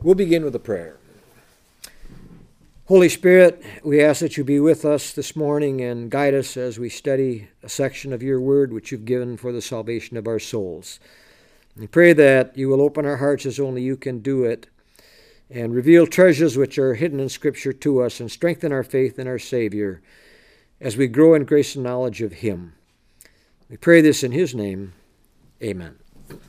We'll begin with a prayer. Holy Spirit, we ask that you be with us this morning and guide us as we study a section of your word which you've given for the salvation of our souls. We pray that you will open our hearts as only you can do it and reveal treasures which are hidden in Scripture to us and strengthen our faith in our Savior as we grow in grace and knowledge of him. We pray this in his name. Amen.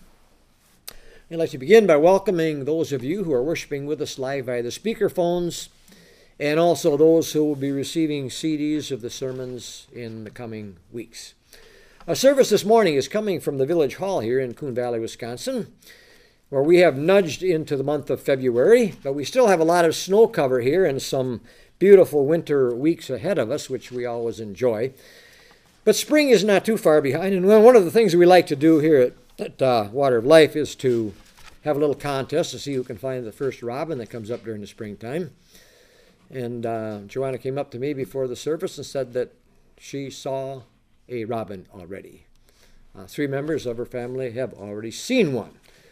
I'd like to begin by welcoming those of you who are worshiping with us live via the speakerphones, and also those who will be receiving CDs of the sermons in the coming weeks. Our service this morning is coming from the Village Hall here in Coon Valley, Wisconsin, where we have nudged into the month of February, but we still have a lot of snow cover here and some beautiful winter weeks ahead of us, which we always enjoy. But spring is not too far behind, and one of the things we like to do here at Water of Life is to have a little contest to see who can find the first robin that comes up during the springtime. And Joanna came up to me before the service and said that she saw a robin already. 3 members of her family have already seen one.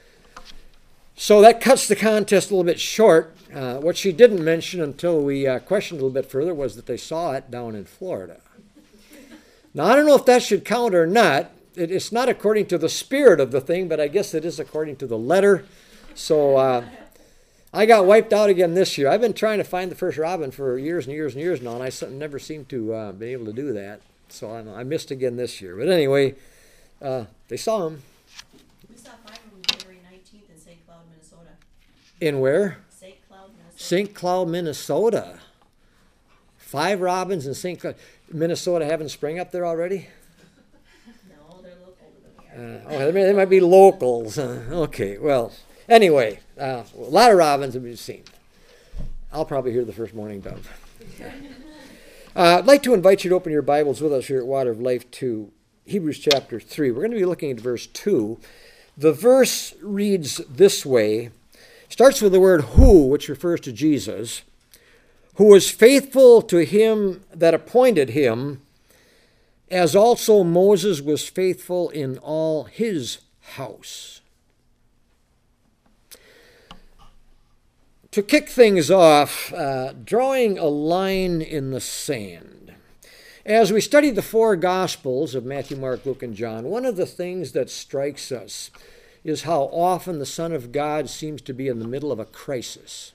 So that cuts the contest a little bit short. What she didn't mention until we questioned a little bit further was that they saw it down in Florida. Now, I don't know if that should count or not. It's not according to the spirit of the thing, but I guess it is according to the letter. So I got wiped out again this year. I've been trying to find the first robin for years and years and years now, and I never seem to be able to do that. So I missed again this year. But anyway, they saw him. We saw 5 of them January 19th in St. Cloud, Minnesota. In where? St. Cloud, Minnesota. St. Cloud, Minnesota. 5 robins in St. Cloud. Minnesota having spring up there already? No, they're a little older than we are. They might be locals. Okay, well, anyway, a lot of robins have been seen. I'll probably hear the first morning dove. I'd like to invite you to open your Bibles with us here at Water of Life to Hebrews chapter 3. We're going to be looking at verse 2. The verse reads this way. Starts with the word who, which refers to Jesus, who was faithful to him that appointed him, as also Moses was faithful in all his house. To kick things off, drawing a line in the sand. As we study the 4 Gospels of Matthew, Mark, Luke, and John, one of the things that strikes us is how often the Son of God seems to be in the middle of a crisis.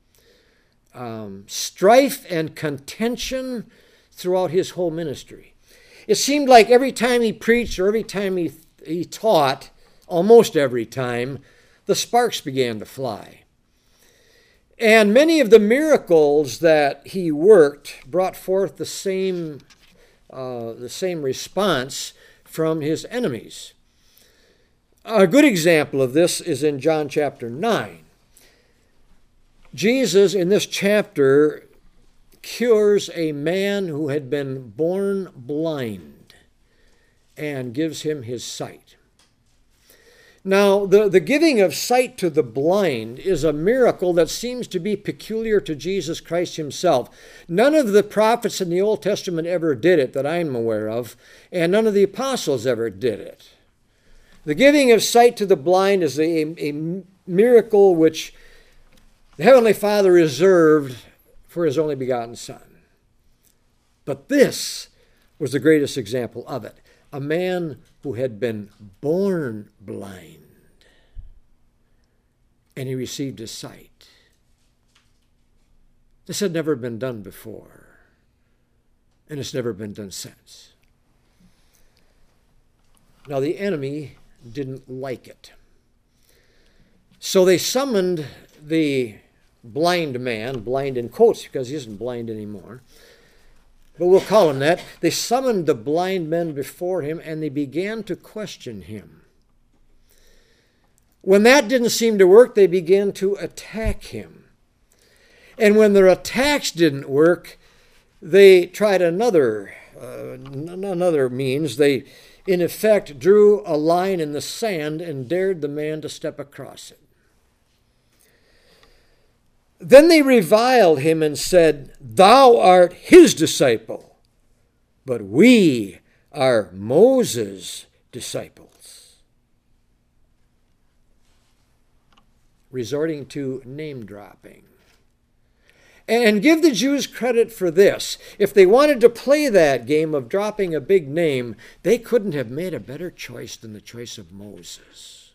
Strife and contention throughout his whole ministry. It seemed like every time he preached or every time he taught, almost every time, the sparks began to fly. And many of the miracles that he worked brought forth the same response from his enemies. A good example of this is in John chapter 9. Jesus, in this chapter, cures a man who had been born blind and gives him his sight. Now, the giving of sight to the blind is a miracle that seems to be peculiar to Jesus Christ himself. None of the prophets in the Old Testament ever did it that I'm aware of, and none of the apostles ever did it. The giving of sight to the blind is a miracle which the Heavenly Father reserved for his only begotten Son. But this was the greatest example of it. A man who had been born blind, and he received his sight. This had never been done before, and it's never been done since. Now, the enemy didn't like it. So they summoned the blind man, blind in quotes because he isn't blind anymore, but we'll call him that. They summoned the blind men before him and they began to question him. When that didn't seem to work, they began to attack him. And when their attacks didn't work, they tried another means. They, in effect, drew a line in the sand and dared the man to step across it. Then they reviled him and said, "Thou art his disciple, but we are Moses' disciples." resorting to name dropping. And give the Jews credit for this. If they wanted to play that game of dropping a big name, they couldn't have made a better choice than the choice of Moses.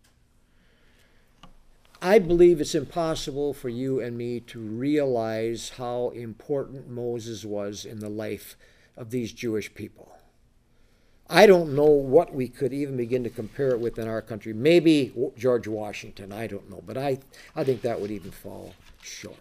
I believe it's impossible for you and me to realize how important Moses was in the life of these Jewish people. I don't know what we could even begin to compare it with in our country. Maybe George Washington, I don't know. But I think that would even fall short.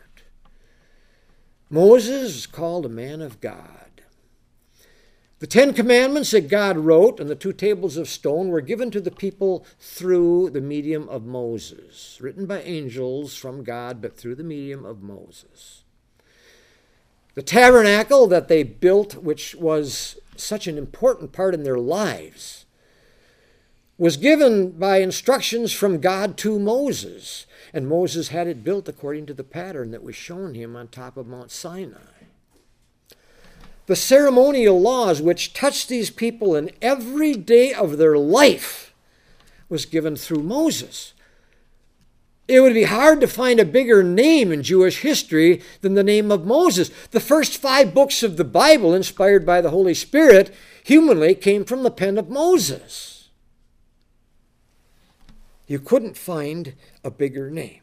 Moses is called a man of God. The 10 Commandments that God wrote and the 2 tables of stone were given to the people through the medium of Moses, written by angels from God, but through the medium of Moses. The tabernacle that they built, which was such an important part in their lives, was given by instructions from God to Moses. And Moses had it built according to the pattern that was shown him on top of Mount Sinai. The ceremonial laws which touched these people in every day of their life was given through Moses. It would be hard to find a bigger name in Jewish history than the name of Moses. The first 5 books of the Bible, inspired by the Holy Spirit, humanly came from the pen of Moses. You couldn't find a bigger name.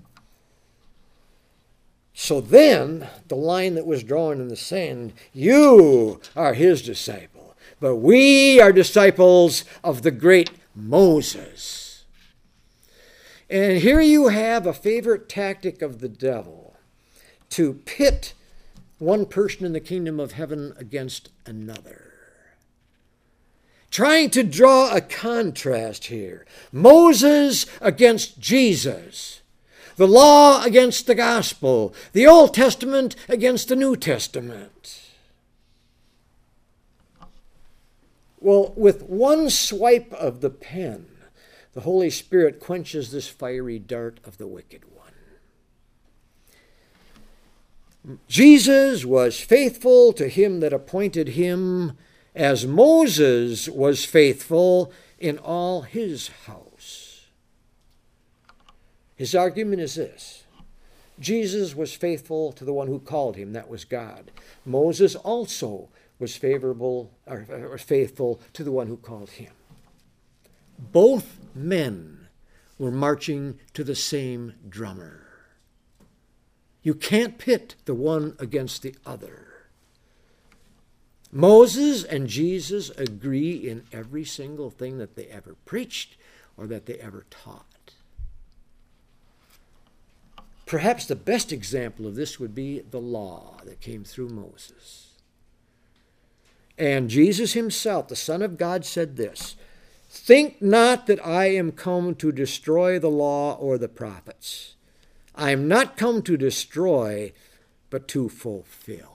So then, the line that was drawn in the sand, you are his disciple, but we are disciples of the great Moses. And here you have a favorite tactic of the devil, to pit one person in the kingdom of heaven against another. Trying to draw a contrast here. Moses against Jesus. The law against the gospel. The Old Testament against the New Testament. Well, with one swipe of the pen, the Holy Spirit quenches this fiery dart of the wicked one. Jesus was faithful to him that appointed him, as Moses was faithful in all his house. His argument is this: Jesus was faithful to the one who called him, that was God. Moses also was faithful to the one who called him. Both men were marching to the same drummer. You can't pit the one against the other. Moses and Jesus agree in every single thing that they ever preached or that they ever taught. Perhaps the best example of this would be the law that came through Moses. And Jesus himself, the Son of God, said this: "Think not that I am come to destroy the law or the prophets. I am not come to destroy, but to fulfill."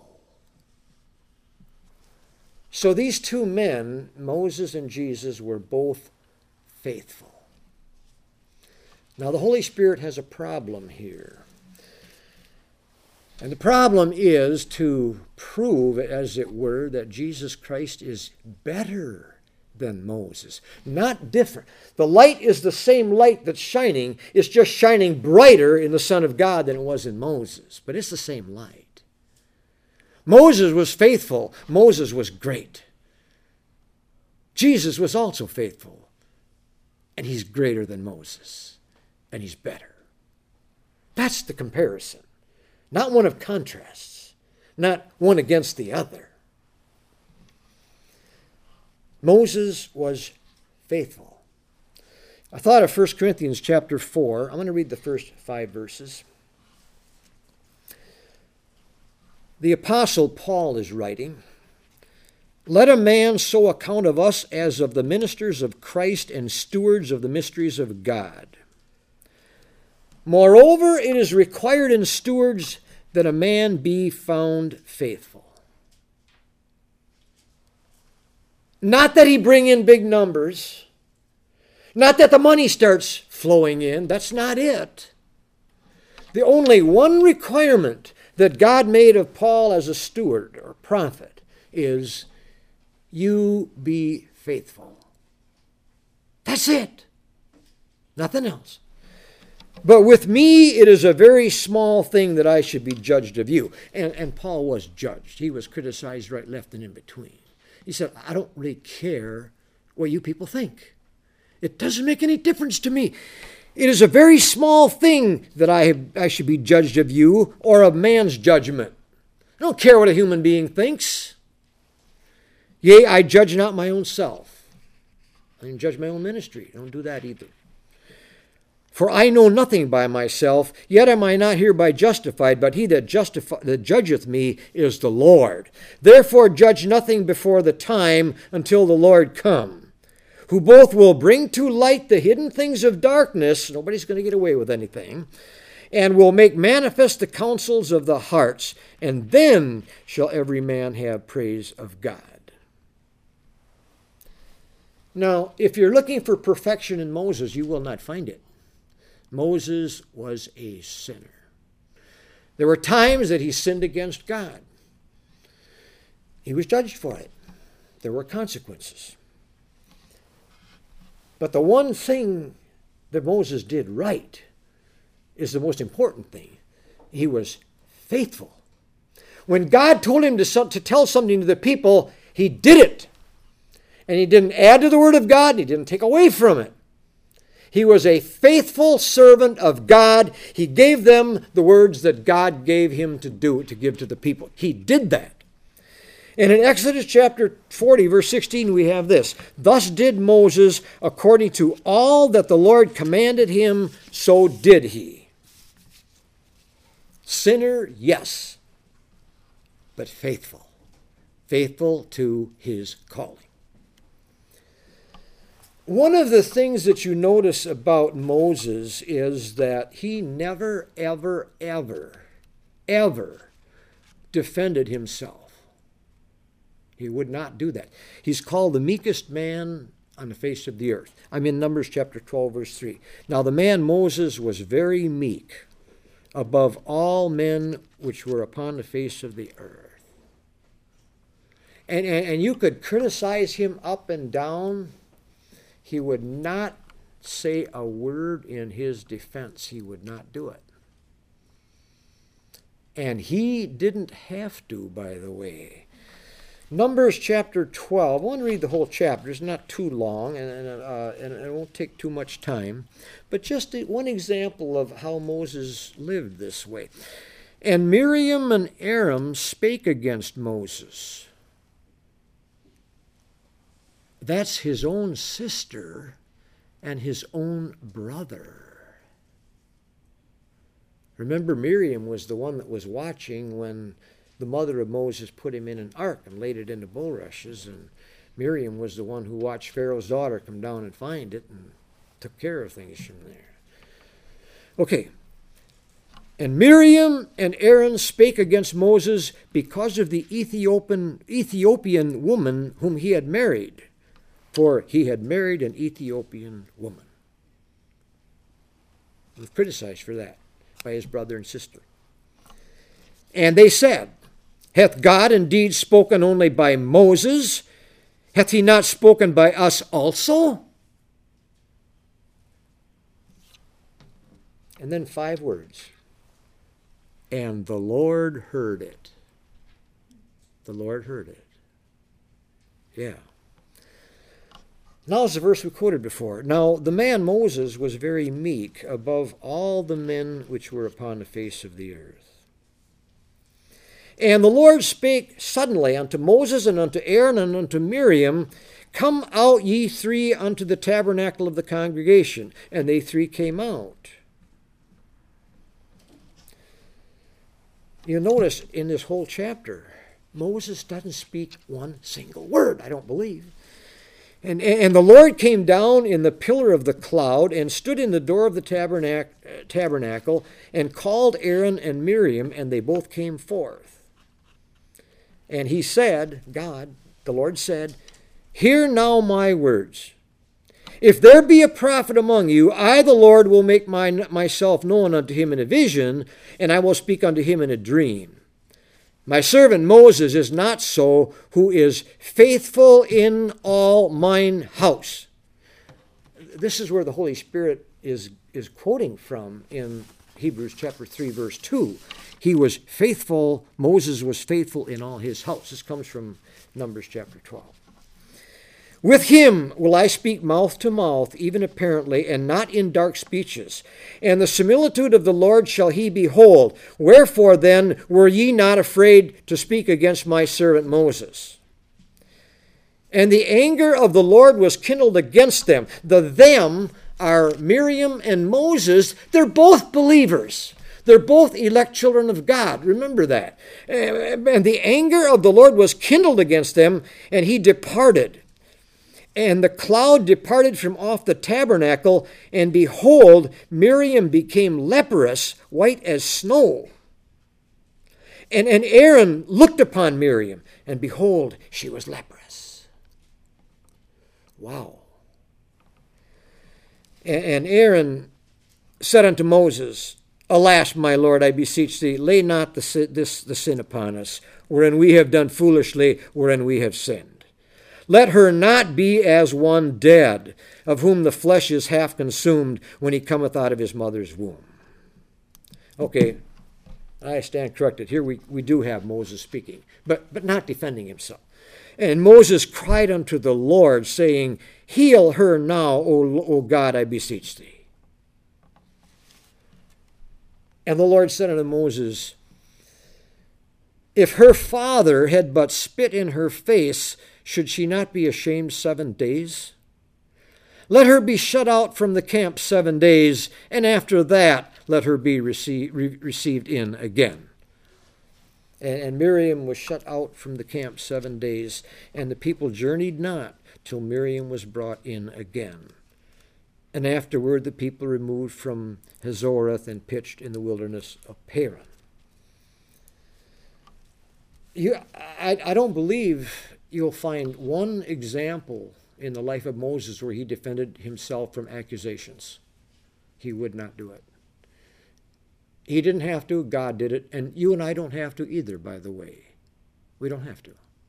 So these 2 men, Moses and Jesus, were both faithful. Now the Holy Spirit has a problem here. And the problem is to prove, as it were, that Jesus Christ is better than Moses, not different. The light is the same light that's shining. It's just shining brighter in the Son of God than it was in Moses, but it's the same light. Moses was faithful. Moses was great. Jesus was also faithful. And he's greater than Moses. And he's better. That's the comparison. Not one of contrasts. Not one against the other. Moses was faithful. I thought of 1 Corinthians chapter 4. I'm going to read the first 5 verses. The Apostle Paul is writing, "Let a man so account of us as of the ministers of Christ and stewards of the mysteries of God. Moreover, it is required in stewards that a man be found faithful." Not that he bring in big numbers. Not that the money starts flowing in. That's not it. The only one requirement that God made of Paul as a steward or prophet is, you be faithful. That's it. Nothing else. But with me it is a very small thing that I should be judged of you. And Paul was judged. He was criticized right, left, and in between. He said, I don't really care what you people think. It doesn't make any difference to me. It is a very small thing that I should be judged of you or of man's judgment. I don't care what a human being thinks. Yea, I judge not my own self. I don't judge my own ministry. I don't do that either. For I know nothing by myself, yet am I not hereby justified, but he that judgeth me is the Lord. Therefore judge nothing before the time until the Lord come, who both will bring to light the hidden things of darkness, nobody's going to get away with anything, and will make manifest the counsels of the hearts, and then shall every man have praise of God. Now, if you're looking for perfection in Moses, you will not find it. Moses was a sinner. There were times that he sinned against God. He was judged for it. There were consequences. But the one thing that Moses did right is the most important thing. He was faithful. When God told him to tell something to the people, he did it. And he didn't add to the word of God, and he didn't take away from it. He was a faithful servant of God. He gave them the words that God gave him to give to the people. He did that. And in Exodus chapter 40, verse 16, we have this. Thus did Moses according to all that the Lord commanded him, so did he. Sinner, yes, but faithful. Faithful to his calling. One of the things that you notice about Moses is that he never, ever, ever, ever defended himself. He would not do that. He's called the meekest man on the face of the earth. I'm in Numbers chapter 12, verse 3. Now the man Moses was very meek above all men which were upon the face of the earth. And you could criticize him up and down. He would not say a word in his defense. He would not do it. And he didn't have to, by the way. Numbers chapter 12. I want to read the whole chapter. It's not too long, and it won't take too much time. But just one example of how Moses lived this way. And Miriam and Aaron spake against Moses. That's his own sister and his own brother. Remember, Miriam was the one that was watching when the mother of Moses put him in an ark and laid it in the bulrushes, and Miriam was the one who watched Pharaoh's daughter come down and find it and took care of things from there. Okay. And Miriam and Aaron spake against Moses because of the Ethiopian woman whom he had married. For he had married an Ethiopian woman. He was criticized for that by his brother and sister. And they said, hath God indeed spoken only by Moses? Hath he not spoken by us also? And then 5 words. And the Lord heard it. The Lord heard it. Yeah. Now is the verse we quoted before. Now the man Moses was very meek above all the men which were upon the face of the earth. And the Lord spake suddenly unto Moses and unto Aaron and unto Miriam, Come out ye 3 unto the tabernacle of the congregation. And they 3 came out. You notice in this whole chapter, Moses doesn't speak one single word, I don't believe. And the Lord came down in the pillar of the cloud and stood in the door of the tabernacle and called Aaron and Miriam, and they both came forth. And he said, God, the Lord said, Hear now my words. If there be a prophet among you, I, the Lord, will make myself known unto him in a vision, and I will speak unto him in a dream. My servant Moses is not so, who is faithful in all mine house. This is where the Holy Spirit is quoting from in Hebrews chapter 3, verse 2. He was faithful, Moses was faithful in all his house. This comes from Numbers chapter 12. With him will I speak mouth to mouth, even apparently, and not in dark speeches. And the similitude of the Lord shall he behold. Wherefore then were ye not afraid to speak against my servant Moses? And the anger of the Lord was kindled against them. The them are Miriam and Moses. They're both believers. They're both elect children of God. Remember that. And the anger of the Lord was kindled against them, and he departed. And the cloud departed from off the tabernacle, and behold, Miriam became leprous, white as snow. And Aaron looked upon Miriam, and behold, she was leprous. Wow. And Aaron said unto Moses, Alas, my Lord, I beseech thee, lay not the sin upon us, wherein we have done foolishly, wherein we have sinned. Let her not be as one dead, of whom the flesh is half consumed when he cometh out of his mother's womb. Okay, I stand corrected. Here we do have Moses speaking, but not defending himself. And Moses cried unto the Lord, saying, Heal her now, O God, I beseech thee. And the Lord said unto Moses, If her father had but spit in her face, should she not be ashamed 7 days? Let her be shut out from the camp 7 days, and after that let her be received in again. And Miriam was shut out from the camp 7 days, and the people journeyed not till Miriam was brought in again. And afterward the people removed from Hazoreth and pitched in the wilderness of Paran. I don't believe you'll find one example in the life of Moses where he defended himself from accusations. He would not do it. He didn't have to. God did it. And you and I don't have to either, by the way. We don't have to.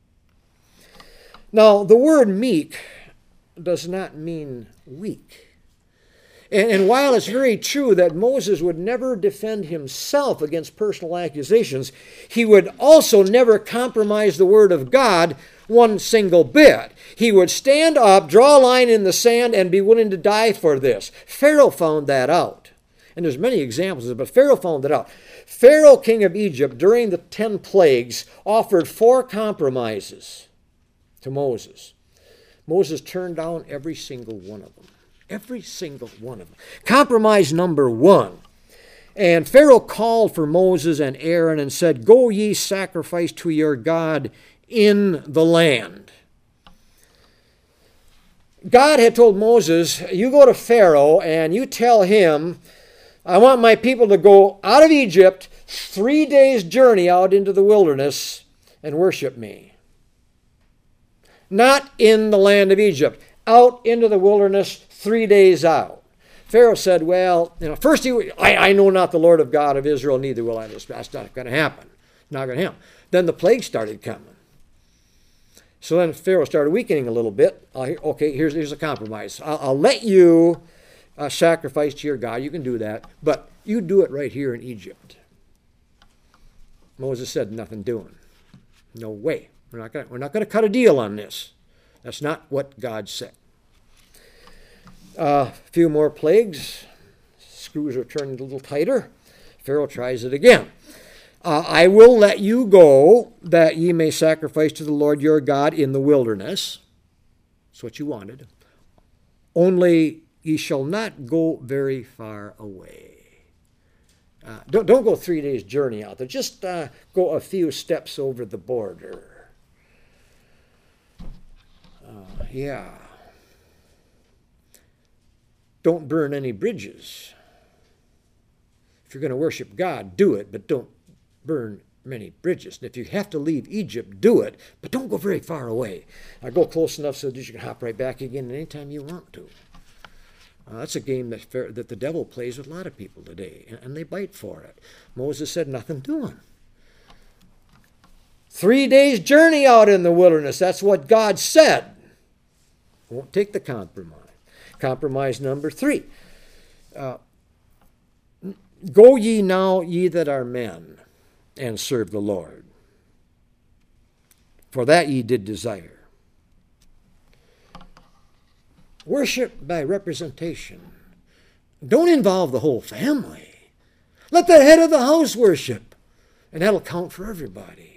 Now, the word meek does not mean weak. And while it's very true that Moses would never defend himself against personal accusations, he would also never compromise the word of God one single bit. He would stand up, draw a line in the sand, and be willing to die for this. Pharaoh found that out. And there's many examples of it, but Pharaoh found it out. Pharaoh, king of Egypt, during the 10 plagues, offered 4 compromises to Moses. Moses turned down every single one of them. Every single one of them. Compromise number 1. And Pharaoh called for Moses and Aaron and said, Go ye sacrifice to your God in the land. God had told Moses, you go to Pharaoh and you tell him, I want my people to go out of Egypt 3 days' journey out into the wilderness and worship me. Not in the land of Egypt, out into the wilderness 3 days out. Pharaoh said, well, first I know not the Lord of God of Israel, neither will I. That's not going to happen. Not going to happen. Then the plague started coming. So then Pharaoh started weakening a little bit. Okay, here's a compromise. I'll let you sacrifice to your God. You can do that, but you do it right here in Egypt. Moses said, nothing doing. No way. We're not going to cut a deal on this. That's not what God said. A few more plagues. Screws are turning a little tighter. Pharaoh tries it again. I will let you go, that ye may sacrifice to the Lord your God in the wilderness. That's what you wanted. Only ye shall not go very far away. Don't go 3 days' journey out there. Just go a few steps over the border. Yeah. Don't burn any bridges. If you're going to worship God, do it, but don't burn many bridges. And if you have to leave Egypt, do it, but don't go very far away. Go close enough so that you can hop right back again anytime you want to. That's a game that the devil plays with a lot of people today, and they bite for it. Moses said, nothing doing. 3 days' journey out in the wilderness. That's what God said. Won't take the compromise. Compromise number 3. Go ye now, ye that are men, and serve the Lord, for that ye did desire. Worship by representation. Don't involve the whole family. Let the head of the house worship, and that'll count for everybody.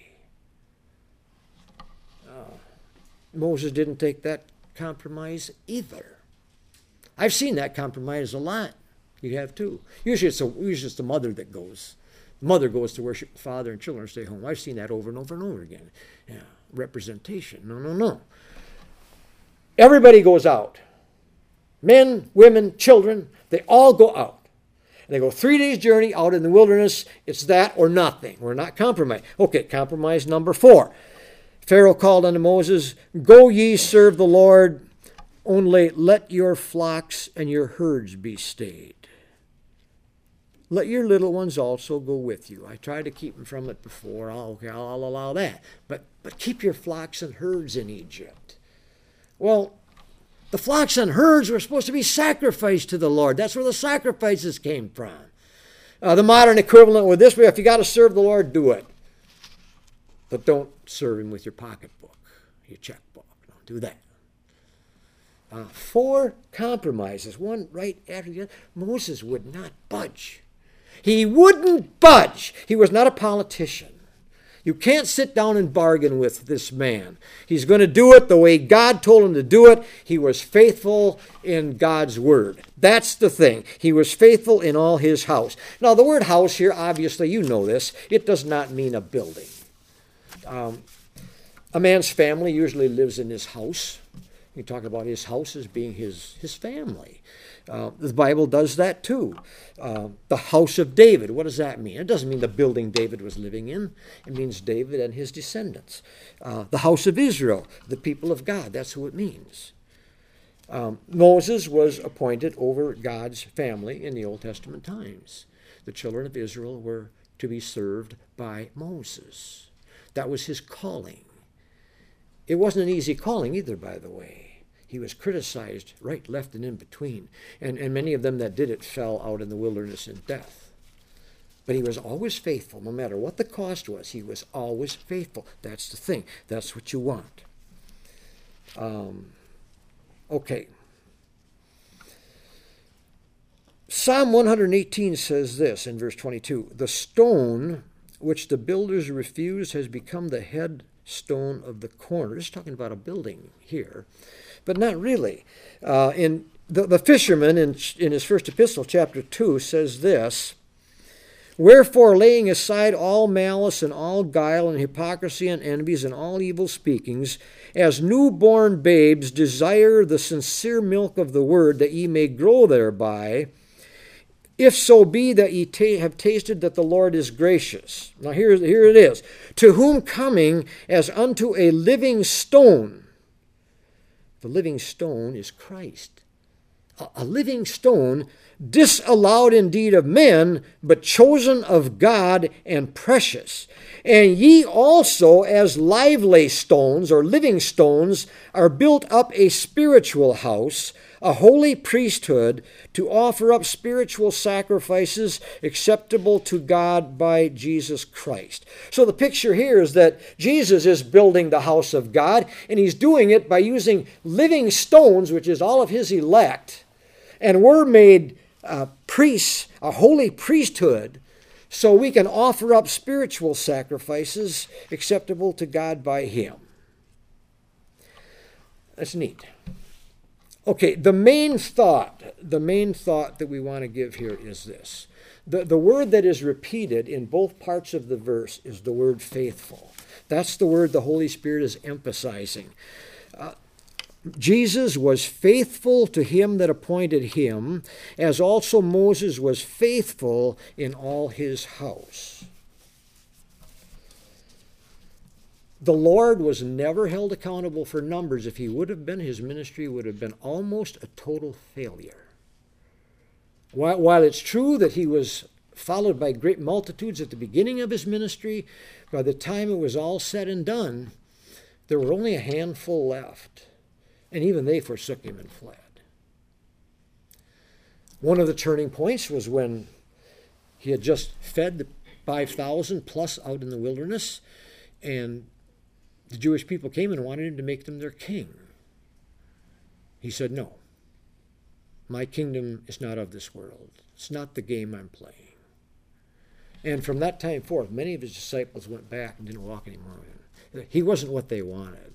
Moses didn't take that compromise either. I've seen that compromise a lot. You have too. Usually it's the mother that goes. The mother goes to worship the father and children stay home. I've seen that over and over and over again. Yeah, representation. No. Everybody goes out. Men, women, children, they all go out. And they go 3 days journey out in the wilderness. It's that or nothing. We're not compromised. Okay, compromise number 4. Pharaoh called unto Moses, Go ye serve the Lord, only let your flocks and your herds be stayed. Let your little ones also go with you. I tried to keep them from it before. I'll allow that. But keep your flocks and herds in Egypt. Well, the flocks and herds were supposed to be sacrificed to the Lord. That's where the sacrifices came from. The modern equivalent with this, if you got to serve the Lord, do it. But don't serve him with your pocketbook, your checkbook. Don't do that. 4 compromises, one right after the other. Moses would not budge. He wouldn't budge. He was not a politician. You can't sit down and bargain with this man. He's going to do it the way God told him to do it. He was faithful in God's word. That's the thing. He was faithful in all his house. Now, the word house here, obviously, you know this. It does not mean a building. A man's family usually lives in his house. You talk about his house as being his family. The Bible does that too. The house of David, what does that mean? It doesn't mean the building David was living in. It means David and his descendants. The house of Israel, the people of God, that's who it means. Moses was appointed over God's family in the Old Testament times. The children of Israel were to be served by Moses. That was his calling. It wasn't an easy calling either, by the way. He was criticized right, left, and in between. And many of them that did it fell out in the wilderness in death. But he was always faithful. No matter what the cost was, he was always faithful. That's the thing. That's what you want. Okay. Psalm 118 says this in verse 22. The stone which the builders refused has become the headstone of the corner. Just talking about a building here, but not really. In the fisherman in his first epistle, chapter 2, says this, Wherefore, laying aside all malice and all guile and hypocrisy and envies and all evil speakings, as newborn babes desire the sincere milk of the word, that ye may grow thereby, if so be that ye have tasted that the Lord is gracious. Now here it is. To whom coming as unto a living stone. The living stone is Christ. A living stone, disallowed indeed of men, but chosen of God and precious. And ye also, as lively stones or living stones, are built up a spiritual house, a holy priesthood, to offer up spiritual sacrifices acceptable to God by Jesus Christ. So the picture here is that Jesus is building the house of God, and he's doing it by using living stones, which is all of his elect, and we're made priests, a holy priesthood, so we can offer up spiritual sacrifices acceptable to God by him. That's neat. Okay, the main thought that we want to give here is this. The word that is repeated in both parts of the verse is the word faithful. That's the word the Holy Spirit is emphasizing. Jesus was faithful to him that appointed him, as also Moses was faithful in all his house. The Lord was never held accountable for numbers. If he would have been, his ministry would have been almost a total failure. While it's true that he was followed by great multitudes at the beginning of his ministry, by the time it was all said and done, there were only a handful left. And even they forsook him and fled. One of the turning points was when he had just fed the 5,000 plus out in the wilderness, and the Jewish people came and wanted him to make them their king. He said, no, my kingdom is not of this world. It's not the game I'm playing. And from that time forth, many of his disciples went back and didn't walk anymore with him. He wasn't what they wanted.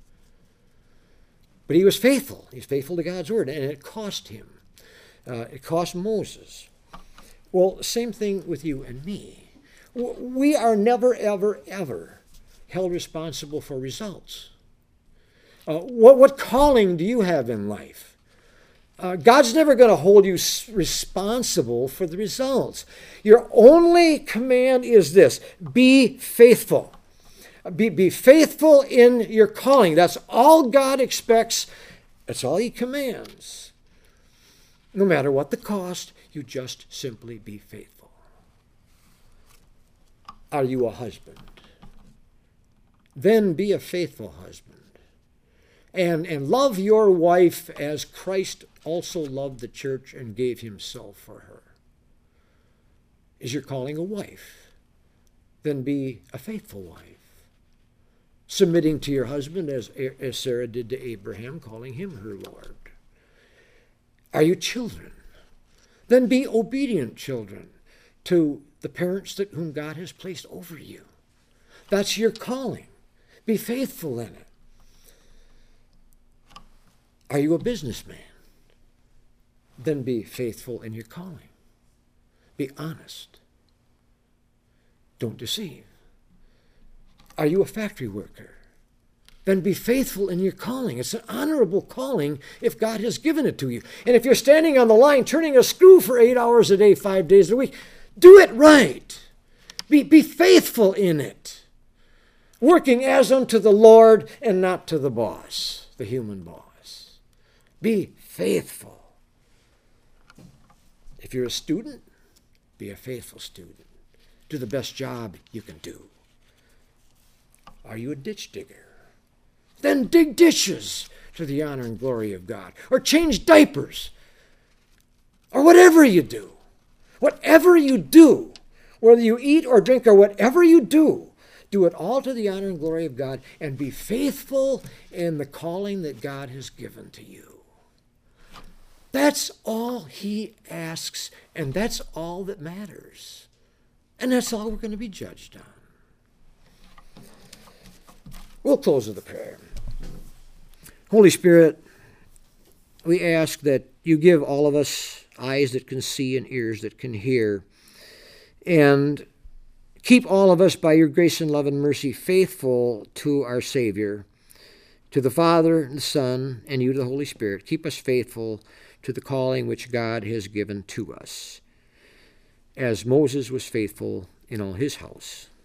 But he was faithful. He was faithful to God's word, and it cost him. It cost Moses. Well, same thing with you and me. We are never, ever, ever held responsible for results. What calling do you have in life? God's never going to hold you responsible for the results. Your only command is this: be faithful. Be faithful in your calling. That's all God expects. That's all he commands. No matter what the cost, you just simply be faithful. Are you a husband? Then be a faithful husband. And love your wife as Christ also loved the church and gave himself for her. Is your calling a wife? Then be a faithful wife. Submitting to your husband as Sarah did to Abraham, calling him her Lord. Are you children? Then be obedient children to the parents whom God has placed over you. That's your calling. Be faithful in it. Are you a businessman? Then be faithful in your calling. Be honest. Don't deceive. Are you a factory worker? Then be faithful in your calling. It's an honorable calling if God has given it to you. And if you're standing on the line turning a screw for 8 hours a day, 5 days a week, do it right. Be faithful in it. Working as unto the Lord and not to the boss, the human boss. Be faithful. If you're a student, be a faithful student. Do the best job you can do. Are you a ditch digger? Then dig ditches to the honor and glory of God. Or change diapers. Or whatever you do. Whatever you do, whether you eat or drink or whatever you do, do it all to the honor and glory of God, and be faithful in the calling that God has given to you. That's all he asks, and that's all that matters. And that's all we're going to be judged on. We'll close with a prayer. Holy Spirit, we ask that you give all of us eyes that can see and ears that can hear, and keep all of us by your grace and love and mercy faithful to our Savior, to the Father, the Son, and you, the Holy Spirit. Keep us faithful to the calling which God has given to us, as Moses was faithful in all his house.